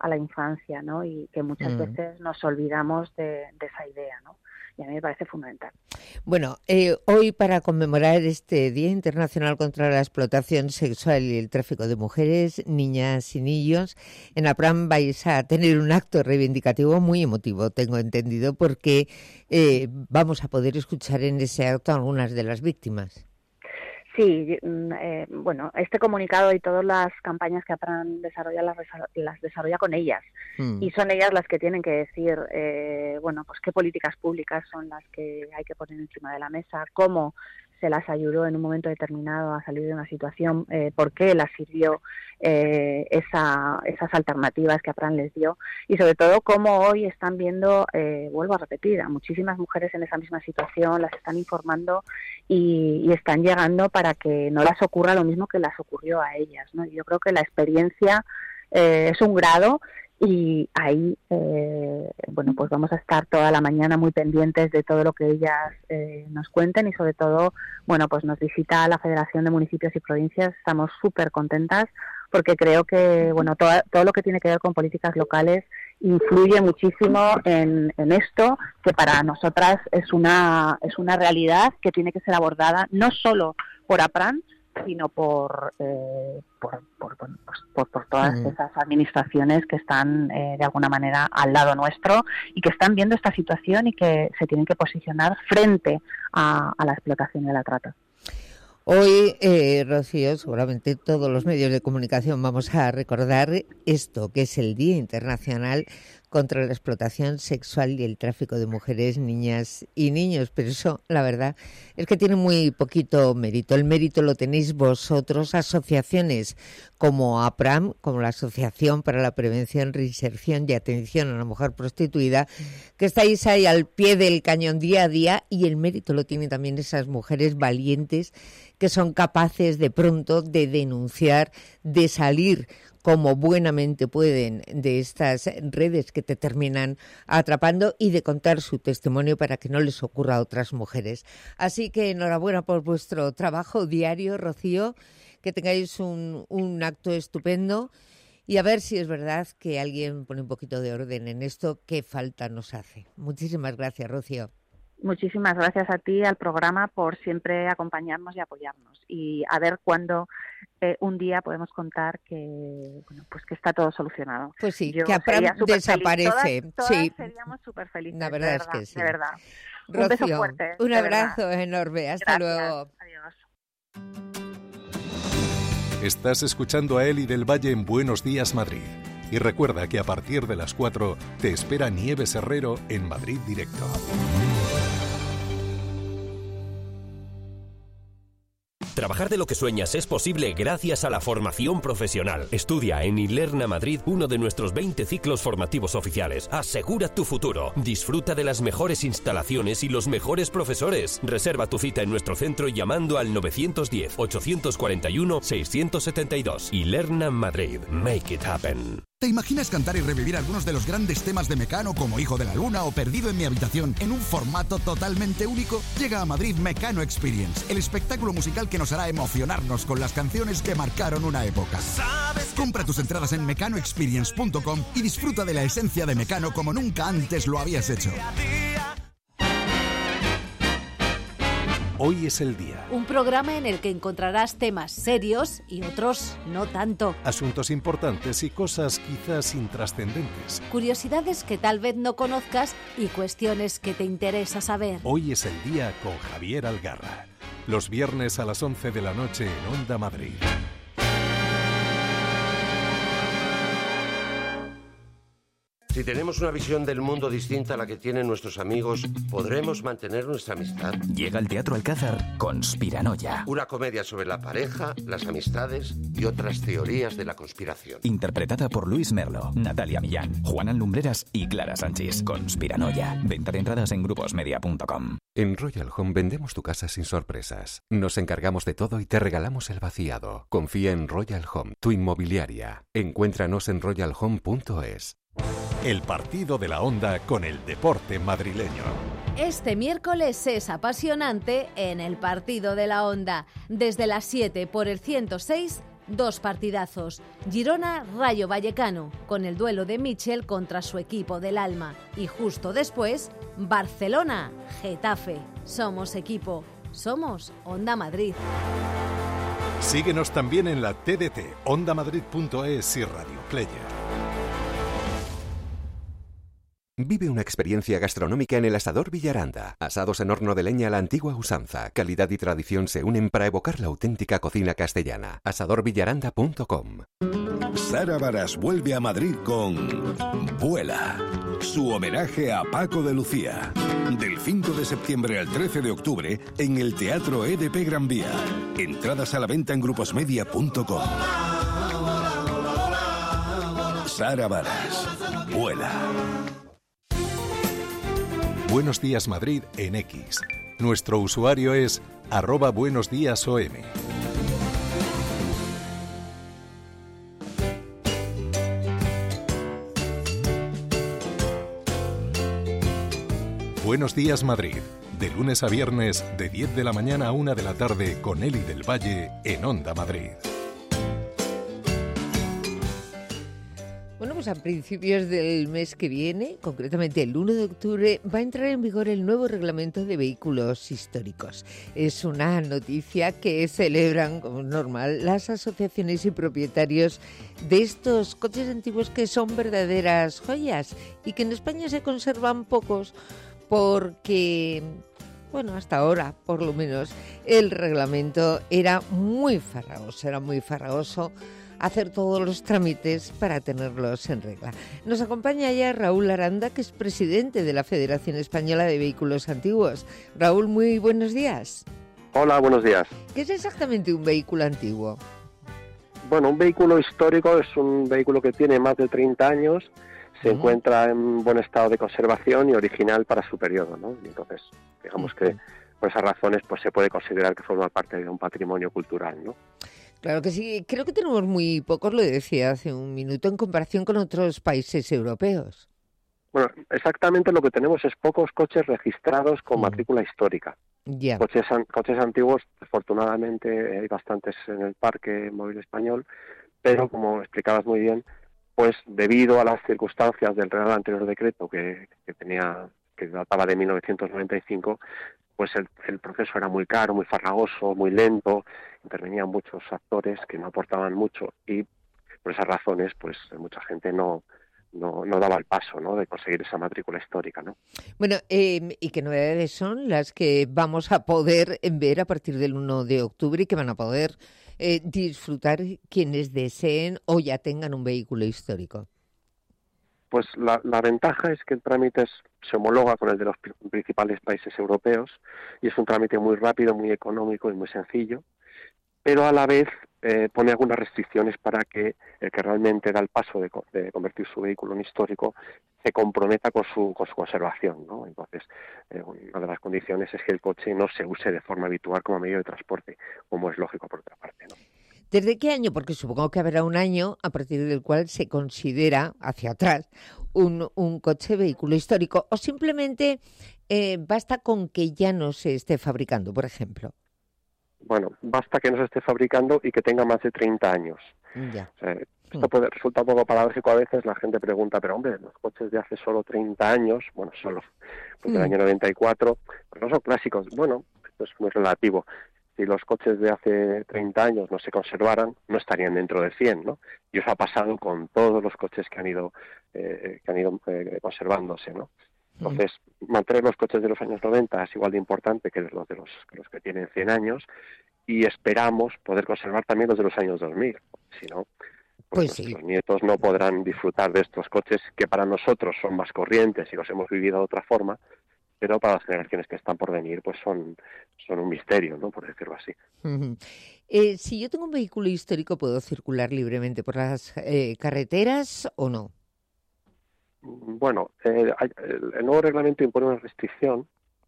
la infancia, ¿no? Y que muchas veces nos olvidamos de esa idea, ¿no? Y a mí me parece fundamental. Bueno, hoy para conmemorar este Día Internacional contra la Explotación Sexual y el Tráfico de Mujeres, Niñas y Niños, en APRAM vais a tener un acto reivindicativo muy emotivo, tengo entendido, porque vamos a poder escuchar en ese acto a algunas de las víctimas. Sí, bueno, este comunicado y todas las campañas que APRAM desarrolla las desarrolla con ellas y son ellas las que tienen que decir, bueno, pues qué políticas públicas son las que hay que poner encima de la mesa, cómo se las ayudó en un momento determinado a salir de una situación, por qué las sirvió esas alternativas que APRAM les dio y sobre todo cómo hoy están viendo, vuelvo a repetir, a muchísimas mujeres en esa misma situación, las están informando y están llegando para que no las ocurra lo mismo que las ocurrió a ellas, ¿no? Yo creo que la experiencia es un grado y ahí, bueno, pues vamos a estar toda la mañana muy pendientes de todo lo que ellas nos cuenten y sobre todo, bueno, pues nos visita la Federación de Municipios y Provincias, estamos súper contentas porque creo que, bueno, todo lo que tiene que ver con políticas locales influye muchísimo en esto, que para nosotras es una realidad que tiene que ser abordada no solo por APRAM, sino por todas esas administraciones que están de alguna manera al lado nuestro y que están viendo esta situación y que se tienen que posicionar frente a la explotación y la trata. Hoy, Rocío, seguramente todos los medios de comunicación vamos a recordar esto, que es el Día Internacional contra la Explotación Sexual y el Tráfico de Mujeres, Niñas y Niños, pero eso, la verdad, es que tiene muy poquito mérito. El mérito lo tenéis vosotros, asociaciones como APRAM, como la Asociación para la Prevención, Reinserción y Atención a la Mujer Prostituida, que estáis ahí al pie del cañón día a día, y el mérito lo tienen también esas mujeres valientes que son capaces de pronto de denunciar, de salir como buenamente pueden de estas redes que te terminan atrapando y de contar su testimonio para que no les ocurra a otras mujeres. Así que enhorabuena por vuestro trabajo diario, Rocío, que tengáis un acto estupendo y a ver si es verdad que alguien pone un poquito de orden en esto, qué falta nos hace. Muchísimas gracias, Rocío. Muchísimas gracias a ti, al programa, por siempre acompañarnos y apoyarnos. Y a ver cuándo un día podemos contar que, bueno, pues que está todo solucionado. Pues sí, que APRAM desaparece. Todas sí, seríamos súper felices. La verdad es que sí. De verdad. Rocío, un beso fuerte. Un abrazo enorme. Hasta luego. Adiós. Estás escuchando a Eli del Valle en Buenos Días, Madrid. Y recuerda que a partir de las 4 te espera Nieves Herrero en Madrid Directo. Trabajar de lo que sueñas es posible gracias a la formación profesional. Estudia en Ilerna Madrid uno de nuestros 20 ciclos formativos oficiales. Asegura tu futuro. Disfruta de las mejores instalaciones y los mejores profesores. Reserva tu cita en nuestro centro llamando al 910-841-672. Ilerna Madrid. Make it happen. ¿Te imaginas cantar y revivir algunos de los grandes temas de Mecano como Hijo de la Luna o Perdido en mi habitación en un formato totalmente único? Llega a Madrid Mecano Experience, el espectáculo musical que nos hará emocionarnos con las canciones que marcaron una época. Compra tus entradas en mecanoexperience.com y disfruta de la esencia de Mecano como nunca antes lo habías hecho. Hoy es el día. Un programa en el que encontrarás temas serios y otros no tanto. Asuntos importantes y cosas quizás intrascendentes. Curiosidades que tal vez no conozcas y cuestiones que te interesa saber. Hoy es el día con Javier Algarra. Los viernes a las 11 de la noche en Onda Madrid. Si tenemos una visión del mundo distinta a la que tienen nuestros amigos, ¿podremos mantener nuestra amistad? Llega al Teatro Alcázar Conspiranoia. Una comedia sobre la pareja, las amistades y otras teorías de la conspiración. Interpretada por Luis Merlo, Natalia Millán, Juana Lumbreras y Clara Sánchez. Conspiranoia. Venta de entradas en gruposmedia.com. En Royal Home vendemos tu casa sin sorpresas. Nos encargamos de todo y te regalamos el vaciado. Confía en Royal Home, tu inmobiliaria. Encuéntranos en royalhome.es. El partido de la Onda con el deporte madrileño. Este miércoles es apasionante en el partido de la Onda. Desde las 7 por el 106, 2 partidazos. Girona, Rayo Vallecano, con el duelo de Michel contra su equipo del alma. Y justo después, Barcelona, Getafe. Somos equipo. Somos Onda Madrid. Síguenos también en la TDT, ondamadrid.es y Radio Player. Vive una experiencia gastronómica en el Asador Villaranda. Asados en horno de leña a la antigua usanza. Calidad y tradición se unen para evocar la auténtica cocina castellana. asadorvillaranda.com. Sara Varas vuelve a Madrid con Vuela, su homenaje a Paco de Lucía. Del 5 de septiembre al 13 de octubre en el Teatro EDP Gran Vía. Entradas a la venta en gruposmedia.com. Sara Varas, Vuela. Buenos Días Madrid en X. Nuestro usuario es @buenosdiasom. Buenos Días Madrid, de lunes a viernes de 10 de la mañana a 1 de la tarde con Eli del Valle en Onda Madrid. Bueno, pues a principios del mes que viene, concretamente el 1 de octubre, va a entrar en vigor el nuevo reglamento de vehículos históricos. Es una noticia que celebran, como es normal, las asociaciones y propietarios de estos coches antiguos que son verdaderas joyas y que en España se conservan pocos porque, bueno, hasta ahora, por lo menos, el reglamento era muy farragoso hacer todos los trámites para tenerlos en regla. Nos acompaña ya Raúl Aranda, que es presidente de la Federación Española de Vehículos Antiguos. Raúl, muy buenos días. Hola, buenos días. ¿Qué es exactamente un vehículo antiguo? Bueno, un vehículo histórico es un vehículo que tiene más de 30 años, se encuentra en buen estado de conservación y original para su periodo, ¿no? Y entonces, digamos que por esas razones pues se puede considerar que forma parte de un patrimonio cultural, ¿no? Claro que sí. Creo que tenemos muy pocos, lo decía hace un minuto, en comparación con otros países europeos. Bueno, exactamente lo que tenemos es pocos coches registrados con matrícula histórica. Ya. Coches antiguos, afortunadamente hay bastantes en el parque móvil español, pero como explicabas muy bien, pues debido a las circunstancias del Real Anterior Decreto que databa de 1995, pues el proceso era muy caro, muy farragoso, muy lento, intervenían muchos actores que no aportaban mucho y por esas razones pues mucha gente no daba el paso, ¿no?, de conseguir esa matrícula histórica, ¿no? Bueno, ¿y qué novedades son las que vamos a poder ver a partir del 1 de octubre y que van a poder disfrutar quienes deseen o ya tengan un vehículo histórico? Pues la ventaja es que el trámite se homologa con el de los principales países europeos y es un trámite muy rápido, muy económico y muy sencillo, pero a la vez pone algunas restricciones para que el que realmente da el paso de convertir su vehículo en histórico se comprometa con su conservación, ¿no? Entonces, una de las condiciones es que el coche no se use de forma habitual como medio de transporte, como es lógico por otra parte, ¿no? ¿Desde qué año? Porque supongo que habrá un año a partir del cual se considera, hacia atrás, un coche vehículo histórico, o simplemente basta con que ya no se esté fabricando, por ejemplo. Bueno, basta que no se esté fabricando y que tenga más de 30 años. Ya. O sea, esto resulta un poco paradójico a veces, la gente pregunta, pero hombre, los coches de hace solo 30 años, bueno, solo, pues del año 94, pues no son clásicos. Bueno, esto es muy relativo. Si los coches de hace 30 años no se conservaran, no estarían dentro de 100, ¿no? Y eso ha pasado con todos los coches que han ido conservándose, ¿no? Entonces, mantener los coches de los años 90 es igual de importante que los que tienen 100 años y esperamos poder conservar también los de los años 2000. Si no, pues nuestros nietos no podrán disfrutar de estos coches que para nosotros son más corrientes y los hemos vivido de otra forma, pero para las generaciones que están por venir pues son un misterio, ¿no?, por decirlo así. Si yo tengo un vehículo histórico, ¿puedo circular libremente por las carreteras o no? Bueno, el nuevo reglamento impone una restricción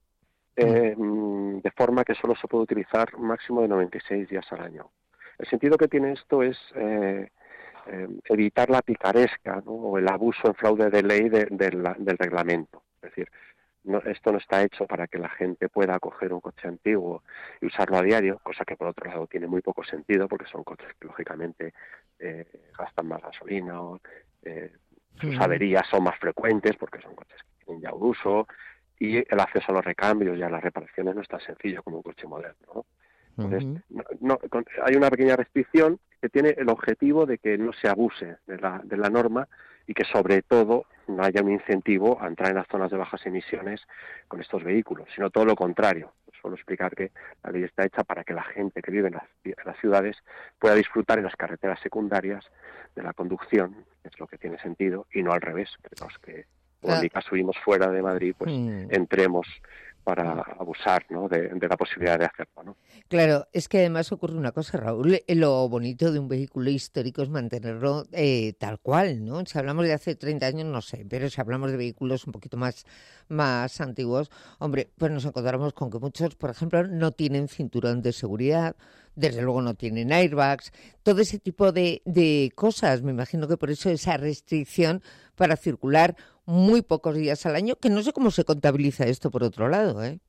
de forma que solo se puede utilizar un máximo de 96 días al año. El sentido que tiene esto es evitar la picaresca, ¿no?, o el abuso en fraude de ley del reglamento. Es decir, esto no está hecho para que la gente pueda coger un coche antiguo y usarlo a diario, cosa que por otro lado tiene muy poco sentido porque son coches que lógicamente gastan más gasolina, sus averías son más frecuentes porque son coches que tienen ya un uso y el acceso a los recambios y a las reparaciones no es tan sencillo como un coche moderno, ¿no? Entonces, hay una pequeña restricción que tiene el objetivo de que no se abuse de la norma y que sobre todo no haya un incentivo a entrar en las zonas de bajas emisiones con estos vehículos, sino todo lo contrario. Suelo explicar que la ley está hecha para que la gente que vive en las ciudades pueda disfrutar en las carreteras secundarias de la conducción, que es lo que tiene sentido, y no al revés, que los que, como en mi caso, vivimos fuera de Madrid, pues entremos para abusar, ¿no?, de la posibilidad de hacerlo, ¿no? Claro, es que además ocurre una cosa, Raúl, lo bonito de un vehículo histórico es mantenerlo tal cual, ¿no? Si hablamos de hace 30 años, no sé, pero si hablamos de vehículos un poquito más antiguos, hombre, pues nos encontramos con que muchos, por ejemplo, no tienen cinturón de seguridad, desde luego no tienen airbags, todo ese tipo de cosas. Me imagino que por eso esa restricción para circular muy pocos días al año, que no sé cómo se contabiliza esto por otro lado, ¿eh?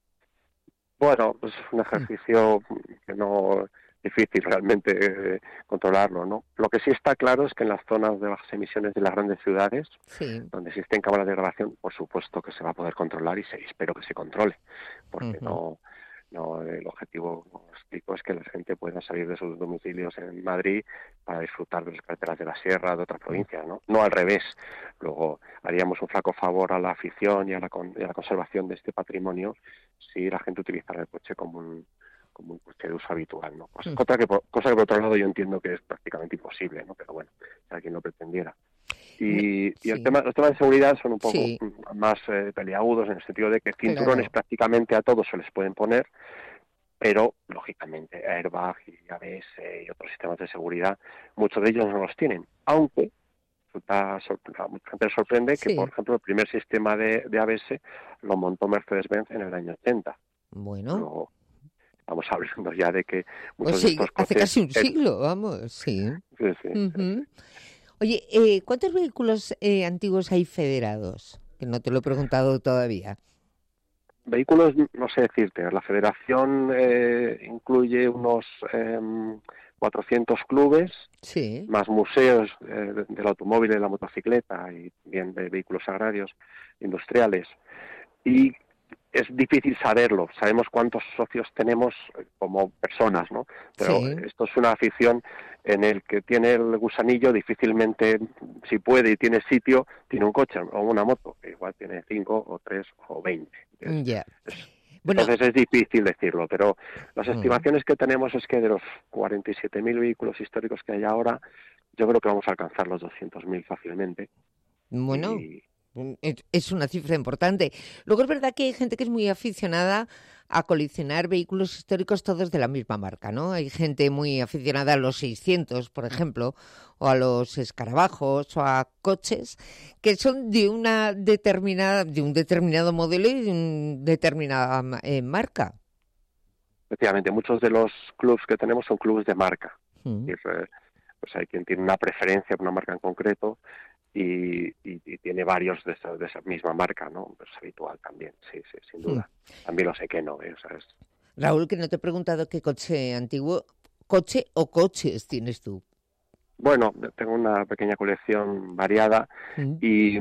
Bueno, pues es un ejercicio que no difícil realmente controlarlo, ¿no? Lo que sí está claro es que en las zonas de bajas emisiones de las grandes ciudades, donde existen cámaras de grabación, por supuesto que se va a poder controlar y espero que se controle, porque no el objetivo, como explico, es que la gente pueda salir de sus domicilios en Madrid para disfrutar de las carreteras de la sierra, de otras provincias, ¿no? Al revés. Luego haríamos un flaco favor a la afición y a la conservación de este patrimonio si la gente utilizara el coche como un coche de uso habitual, ¿no? Cosa que por otro lado yo entiendo que es prácticamente imposible, ¿no? Pero bueno, si alguien lo pretendiera. Y los temas de seguridad son un poco más peliagudos en el sentido de que cinturones prácticamente a todos se les pueden poner, pero lógicamente airbag y ABS y otros sistemas de seguridad, muchos de ellos no los tienen, aunque mucha gente le sorprende que, por ejemplo, el primer sistema de ABS lo montó Mercedes-Benz en el año 80. Bueno. Luego, estamos hablando ya de que muchos de estos coches... Hace casi un siglo, vamos, sí. Oye, ¿cuántos vehículos antiguos hay federados? Que no te lo he preguntado todavía. Vehículos, no sé decirte. La federación incluye unos 400 clubes, más museos del automóvil y de la motocicleta y bien de vehículos agrarios, industriales. Y es difícil saberlo. Sabemos cuántos socios tenemos como personas, ¿no? Pero esto es una afición en el que tiene el gusanillo, difícilmente, si puede y tiene sitio, tiene un coche o una moto. Igual tiene 5 o 3 o 20. Entonces es difícil decirlo, pero las estimaciones que tenemos es que de los 47.000 vehículos históricos que hay ahora, yo creo que vamos a alcanzar los 200.000 fácilmente. Bueno... Es una cifra importante. Luego es verdad que hay gente que es muy aficionada a coleccionar vehículos históricos todos de la misma marca, ¿no? Hay gente muy aficionada a los 600, por ejemplo, o a los escarabajos, o a coches que son de un determinado modelo y de una determinada marca. Efectivamente, muchos de los clubs que tenemos son clubes de marca. Pues hay quien tiene una preferencia por una marca en concreto y tiene varios de esa misma marca, ¿no? Es habitual también, sí, sin duda. También lo sé que no, ¿sabes? Raúl, que no te he preguntado qué coche antiguo, coche o coches tienes tú. Bueno, tengo una pequeña colección variada y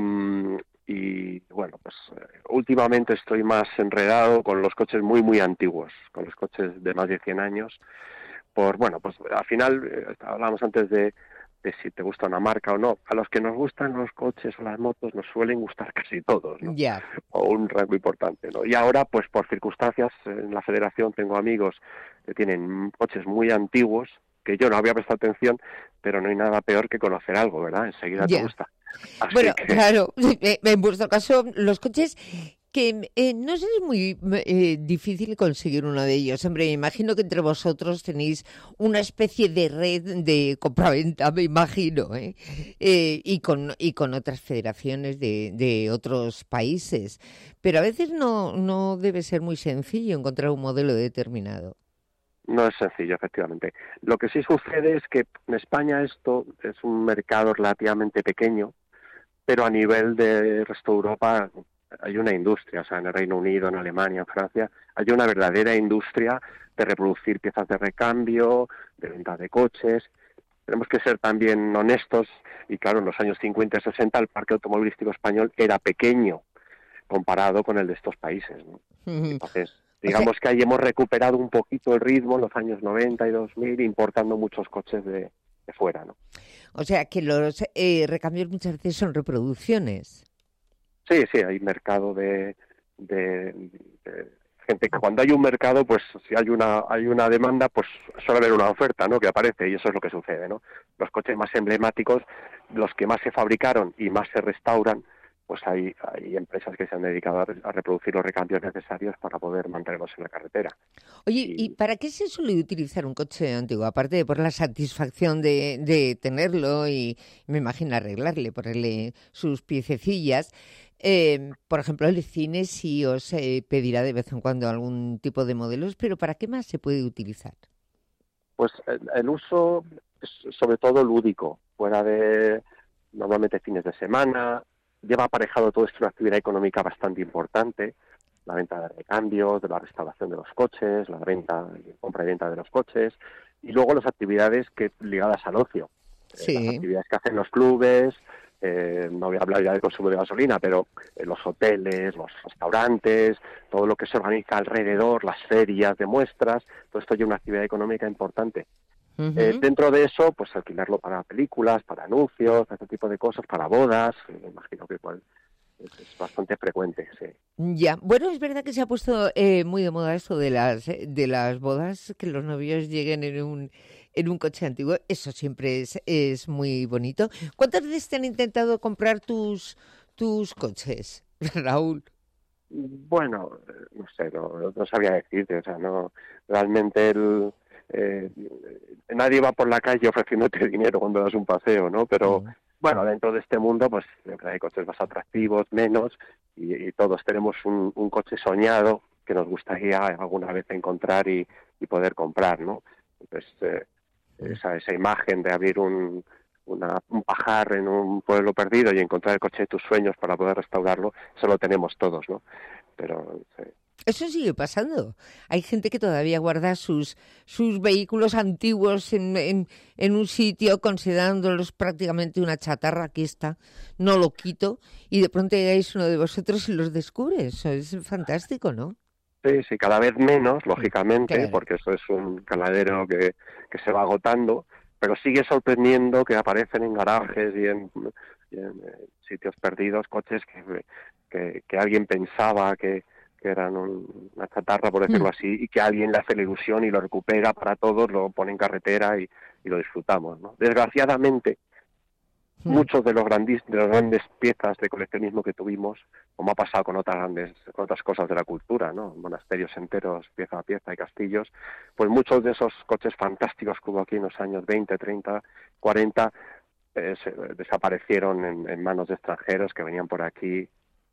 bueno, pues últimamente estoy más enredado con los coches muy, muy antiguos, con los coches de más de 100 años. Pues al final, hablábamos antes de si te gusta una marca o no. A los que nos gustan los coches o las motos nos suelen gustar casi todos, ¿no? O un rango importante, ¿no? Y ahora, pues por circunstancias, en la federación tengo amigos que tienen coches muy antiguos, que yo no había prestado atención, pero no hay nada peor que conocer algo, ¿verdad? Enseguida te gusta. Claro, en vuestro caso, los coches... que no sé, es muy difícil conseguir uno de ellos. Hombre, me imagino que entre vosotros tenéis una especie de red de compraventa, me imagino, y con otras federaciones de otros países. Pero a veces no debe ser muy sencillo encontrar un modelo determinado. No es sencillo, efectivamente. Lo que sí sucede es que en España esto es un mercado relativamente pequeño, pero a nivel de resto de Europa hay una industria, o sea, en el Reino Unido, en Alemania, en Francia, hay una verdadera industria de reproducir piezas de recambio, de venta de coches. Tenemos que ser también honestos, y claro, en los años 50 y 60 el parque automovilístico español era pequeño comparado con el de estos países, ¿no? Entonces, digamos que ahí hemos recuperado un poquito el ritmo en los años 90 y 2000, importando muchos coches de fuera, ¿no? O sea, que los recambios muchas veces son reproducciones. Sí, hay mercado de gente que cuando hay un mercado, pues si hay una demanda, pues suele haber una oferta, ¿no? Que aparece, y eso es lo que sucede, ¿no? Los coches más emblemáticos, los que más se fabricaron y más se restauran, pues hay empresas que se han dedicado a reproducir los recambios necesarios para poder mantenerlos en la carretera. Oye, ¿y para qué se suele utilizar un coche antiguo? Aparte de por la satisfacción de tenerlo y me imagino arreglarle, ponerle sus piececillas. Por ejemplo, el cine sí os pedirá de vez en cuando algún tipo de modelos, pero ¿para qué más se puede utilizar? Pues el uso es sobre todo lúdico, fuera de normalmente fines de semana. Lleva aparejado todo esto una actividad económica bastante importante, la venta de recambios, de la restauración de los coches, la compra y venta de los coches, y luego las actividades ligadas al ocio, las actividades que hacen los clubes. No voy a hablar ya del consumo de gasolina, pero los hoteles, los restaurantes, todo lo que se organiza alrededor, las ferias de muestras, todo esto lleva una actividad económica importante. Dentro de eso, pues alquilarlo para películas, para anuncios, este tipo de cosas, para bodas, me imagino que es bastante frecuente, sí. Ya, bueno, es verdad que se ha puesto muy de moda esto de las bodas, que los novios lleguen en un coche antiguo. Eso siempre es muy bonito. ¿Cuántas veces te han intentado comprar tus coches, Raúl? Bueno, no sé, no sabría decirte, o sea, no, realmente nadie va por la calle ofreciéndote dinero cuando das un paseo, ¿no? Pero bueno, dentro de este mundo, pues siempre hay coches más atractivos, menos, y todos tenemos un coche soñado que nos gustaría alguna vez encontrar y poder comprar, ¿no? Entonces, esa imagen de abrir un pajar en un pueblo perdido y encontrar el coche de tus sueños para poder restaurarlo, eso lo tenemos todos, ¿no? Pero eso sigue pasando. Hay gente que todavía guarda sus vehículos antiguos en un sitio considerándolos prácticamente una chatarra. Aquí está, no lo quito, y de pronto llegáis uno de vosotros y los descubre. Eso es fantástico, ¿no? Sí, cada vez menos, lógicamente, claro, porque eso es un caladero que se va agotando, pero sigue sorprendiendo que aparecen en garajes y en sitios perdidos coches que alguien pensaba que eran una chatarra, por decirlo así, y que alguien le hace la ilusión y lo recupera para todos, lo pone en carretera y lo disfrutamos, ¿no? Desgraciadamente, muchos de los grandes piezas de coleccionismo que tuvimos, como ha pasado con otras cosas de la cultura, ¿no? Monasterios enteros, pieza a pieza y castillos, pues muchos de esos coches fantásticos que hubo aquí en los años 20, 30, 40, desaparecieron en manos de extranjeros que venían por aquí.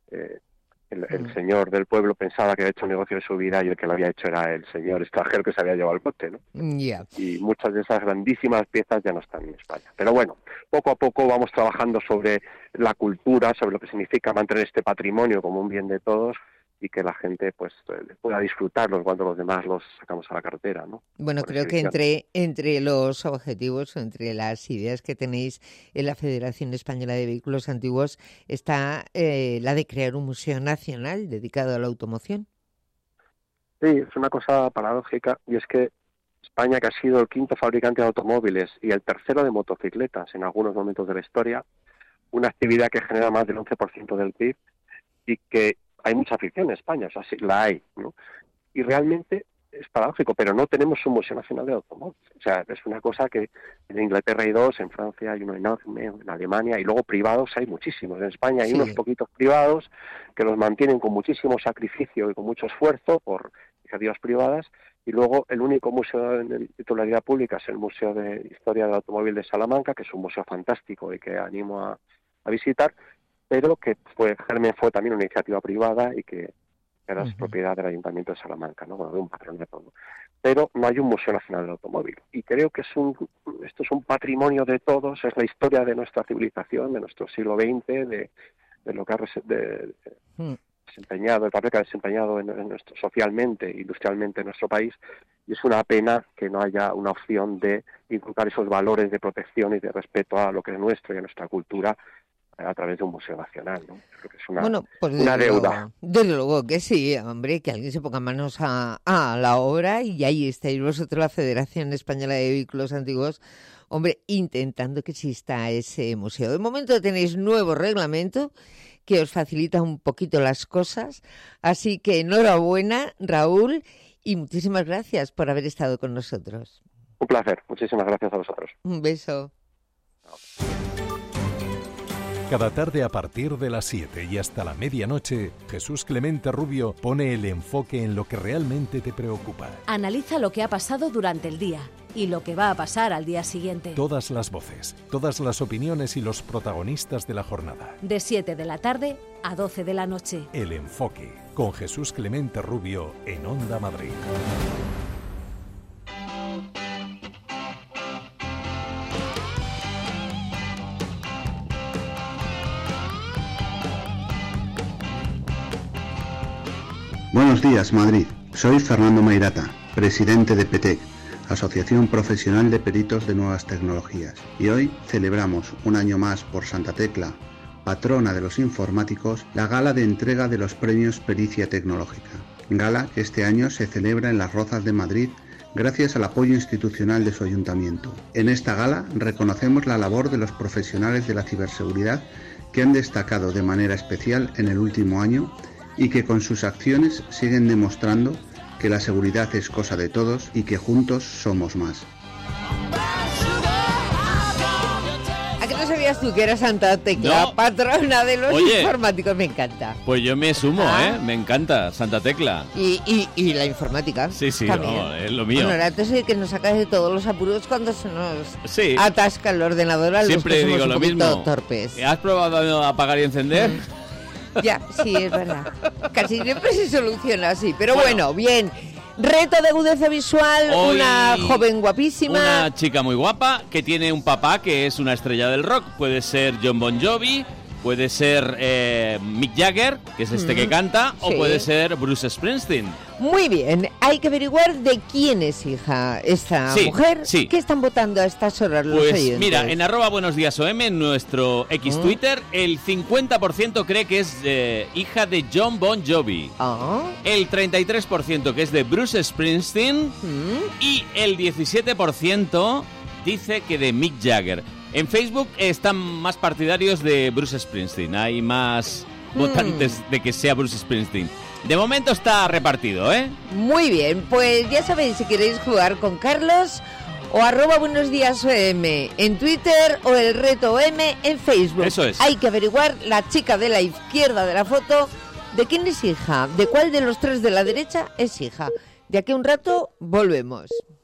El señor del pueblo pensaba que había hecho un negocio de su vida y el que lo había hecho era el señor extranjero que se había llevado el coche, ¿no? Yeah. Y muchas de esas grandísimas piezas ya no están en España. Pero bueno, poco a poco vamos trabajando sobre la cultura, sobre lo que significa mantener este patrimonio como un bien de todos y que la gente pues pueda disfrutarlos cuando los demás los sacamos a la carretera, ¿no? Bueno, creo que entre los objetivos, entre las ideas que tenéis en la Federación Española de Vehículos Antiguos está la de crear un museo nacional dedicado a la automoción. Sí, es una cosa paradójica, y es que España, que ha sido el quinto fabricante de automóviles y el tercero de motocicletas en algunos momentos de la historia, una actividad que genera más del 11% del PIB y que hay mucha afición en España, o sea, sí la hay, ¿no? Y realmente es paradójico, pero no tenemos un Museo Nacional de Automóviles. O sea, es una cosa que en Inglaterra hay dos, en Francia hay uno enorme, en Alemania, y luego privados hay muchísimos. En España hay unos poquitos privados que los mantienen con muchísimo sacrificio y con mucho esfuerzo por iniciativas privadas, y luego el único museo en titularidad pública es el Museo de Historia del Automóvil de Salamanca, que es un museo fantástico y que animo a visitar, pero que germen fue también una iniciativa privada y que era propiedad del Ayuntamiento de Salamanca, ¿no? Bueno, de un patronato, ¿no? Pero no hay un Museo Nacional del Automóvil. Y creo que esto es un patrimonio de todos, es la historia de nuestra civilización, de nuestro siglo XX, de lo que desempeñado, el papel que ha desempeñado socialmente, industrialmente en nuestro país, y es una pena que no haya una opción de inculcar esos valores de protección y de respeto a lo que es nuestro y a nuestra cultura a través de un museo nacional, ¿no? Creo que es una deuda. Desde luego que sí, hombre, que alguien se ponga manos a la obra, y ahí estáis vosotros, la Federación Española de Vehículos Antiguos, hombre, intentando que exista ese museo. De momento tenéis nuevo reglamento que os facilita un poquito las cosas, así que enhorabuena, Raúl, y muchísimas gracias por haber estado con nosotros. Un placer, muchísimas gracias a vosotros. Un beso. Cada tarde a partir de las 7 y hasta la medianoche, Jesús Clemente Rubio pone el enfoque en lo que realmente te preocupa. Analiza lo que ha pasado durante el día y lo que va a pasar al día siguiente. Todas las voces, todas las opiniones y los protagonistas de la jornada. De 7 de la tarde a 12 de la noche. El enfoque, con Jesús Clemente Rubio en Onda Madrid. Buenos días, Madrid. Soy Fernando Mairata, presidente de PETEC, Asociación Profesional de Peritos de Nuevas Tecnologías. Y hoy celebramos un año más por Santa Tecla, patrona de los informáticos, la gala de entrega de los premios Pericia Tecnológica. Gala que este año se celebra en Las Rozas de Madrid gracias al apoyo institucional de su ayuntamiento. En esta gala reconocemos la labor de los profesionales de la ciberseguridad que han destacado de manera especial en el último año y que con sus acciones siguen demostrando que la seguridad es cosa de todos y que juntos somos más. ¿A qué no sabías tú que era Santa Tecla, patrona de los informáticos? Me encanta. Pues yo me sumo, me encanta Santa Tecla. Y la informática. Sí, también. No, es lo mío. Bueno, ahora entonces que nos sacas de todos los apuros cuando se nos atasca el ordenador a los Siempre que somos digo un lo poquito mismo. torpes. ¿Has probado a apagar y encender? Ya, sí, es verdad. Casi siempre se soluciona así. Pero bueno, bien. Reto de agudeza visual, Hoy una joven guapísima. Una chica muy guapa que tiene un papá que es una estrella del rock. Puede ser Jon Bon Jovi, puede ser Mick Jagger, que es este que canta, o puede ser Bruce Springsteen. Muy bien, hay que averiguar de quién es hija esta mujer. Sí. ¿Qué están votando a estas horas los Pues oyentes? mira, en @buenosdiasOM, en nuestro X Twitter, el 50% cree que es hija de Jon Bon Jovi. El 33% que es de Bruce Springsteen. Y el 17% dice que de Mick Jagger. En Facebook están más partidarios de Bruce Springsteen. Hay más votantes de que sea Bruce Springsteen. De momento está repartido, ¿eh? Muy bien, pues ya sabéis, si queréis jugar con Carlos, o @buenosdiasOM en Twitter, o el reto OM en Facebook. Eso es. Hay que averiguar, la chica de la izquierda de la foto, de quién es hija, de cuál de los tres de la derecha es hija. De aquí a un rato volvemos.